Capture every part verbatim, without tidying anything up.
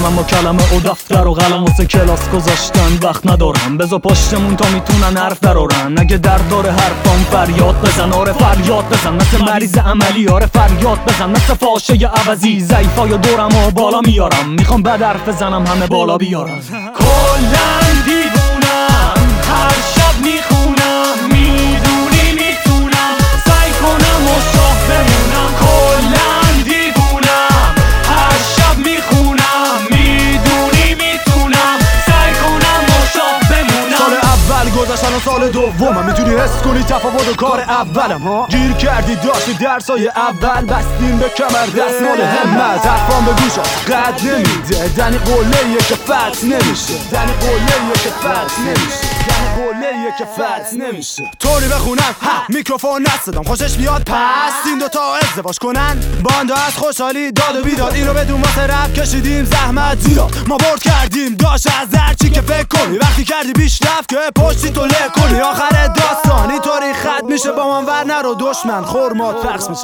من با کلمه و دفتر و قلم واسه کلاس گذاشتن وقت ندارم. بذار پشتمون تا میتونن حرف درارن. اگه درد داره حرفام فریاد بزن، آره فریاد بزن، مثل مریض عملی، آره فریاد بزن، مثل فاشه عوضی ضعیفای دورم و بالا میارم. میخوام بد حرف بزنم همه بالا بیارم. کلن دیوونم، هر شب میخونم، میدونی میتونم سعی کنم و شاه بمونم. کلن دیوونم، هر شب میخونم، میدونی میتونم سعی کنم و شاه بمونم. سال اول گذشتن و سال دومم، میتونی حس کنی تفاوت و کار اولم ها. گیر کردی داشتی درسای اول، بستیم به کمر دستمال همت. حرفام به گوشات قد نمیده، دنی قله‌ایه که فتح نمیشه، دنی قله‌ایه که فتح نمیشه، دنی قله‌ایه که فتح نمیشه. طوری بخونم میکروفون نصدم خوشش بیاد، پس این دوتا ازدواج کنن. باندا از خوشحالی داد و بیداد، اینو بدون واسه رپ کشیدیم زحمت زیاد. ما برد کردیم داشت از هر چی که فکر کنی، وقتی کردی پیشرفت که پشتی تو له کنی. آخر داستان اینطوری خط میشه، با من ور نرو دشمن خورمات پخش میشه.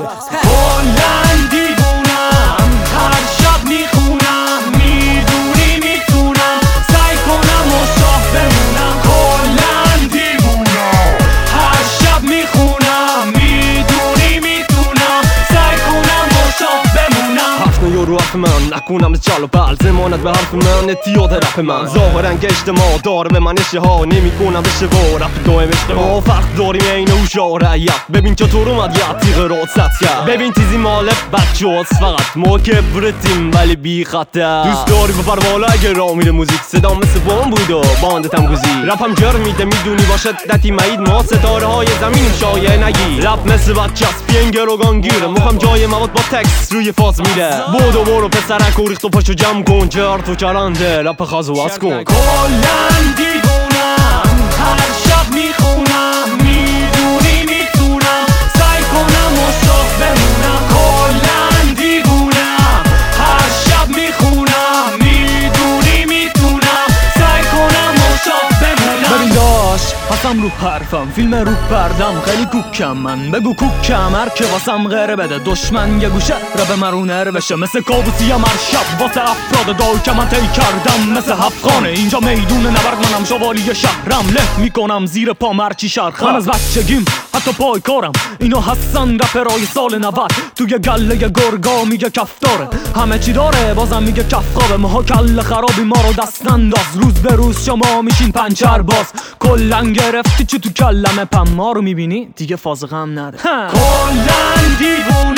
کلن دیوونم، هر شب میخونم، میدونی میتونم سعی کنم و شاه بمونم. کلن دیوونم، هر شب میخونم، میدونی میتونم سعی کنم و شاه بمونم. هفت یورو حرف من نکنم از چال و پل، زمانت به حرف من اتیاد رپ من. ظاهرا گشت ما داره به من اشته ها، نمی کنم بشه و رپ دایم اشتباه. فرق داریم این و شارعیت، ببین چطور اومد یه تیغ راد ست کرد. ببین تیزی مال بچه هاست، فقط ما که برتیم ولی بی خطر. دوست داری بپر بالا اگه را میره موزیک، صدا مثل بام بود و باندتم گوزی. رپم جر میده میدونی با شدتی معید، ما ستاره های زمینیم شایع نگی. رپ مثل بچه از پینگر و گانگیره، مخم جای مواد با تکس روی فاز میره. بودو برو پسرک و ریخت و پاشو جمع کن، جرت و چرنده رپ خاز و از کن. کلن دیوونم، هر شب میخونم، میدونی میتونم سعی کنم و شاه بمونم. کلن دیوونم، هر شب میخونم، میدونی میتونم سعی کنم و شاه بمونم. ببین داشت حسم رو حرفم، فیلم رو پردم خیلی کوکم. من بگو کوکم هر که واسم غیره بده، دشمن یه گوشه رب مرونه رو بشه. مثل کابوسی هم هر شب واسه افراد دار که من تی کردم. مثل هفخانه اینجا میدون نبرد، منم شوالی شهرم، له میکنم زیر پا مرچی شرخ. من از بچگیم حتی پای کارم اینا هستن رپرای سال نود. توی گله گرگا میگه کفتاره، همه چی داره بازم میگه کف خوابه. ماها کل خرابی ما رو دست انداز، روز به روز شما میشین پنچر باز. کلن گرفتی چی تو کلمه پم، ما رو میبینی دیگه فاز غم نده. کلن دیوونم،